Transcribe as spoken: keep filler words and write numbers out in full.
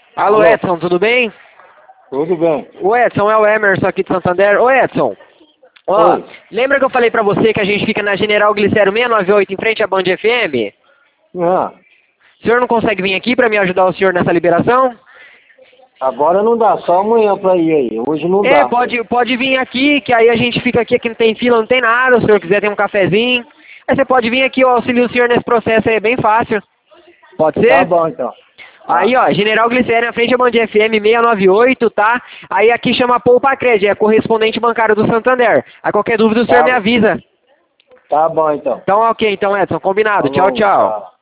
Alô, Alô. Edson, tudo bem? Tudo bem. O Edson é o Emerson aqui de Santander. Ô, Edson, ó, Oi. lembra que eu falei pra você que a gente fica na General Glicério seiscentos e noventa e oito, em frente à Band F M? Ah, O senhor não consegue vir aqui pra me ajudar o senhor nessa liberação? agora não dá, só amanhã pra ir aí. Hoje não É, dá. pode, pode vir aqui, que aí a gente fica aqui, aqui não tem fila, não tem nada, se o senhor quiser tem um cafezinho. Aí você pode vir aqui, eu auxilio o senhor nesse processo aí, é bem fácil. Pode Tá ser? bom, então. Aí, ó, General Glicério na frente da Band F M seiscentos e noventa e oito, tá? Aí aqui chama Poupa Cred, é correspondente bancário do Santander. A qualquer dúvida o senhor Tá, me avisa. tá bom, então. Então, ok, então, Edson, combinado. Tchau, Falou, tchau. tchau.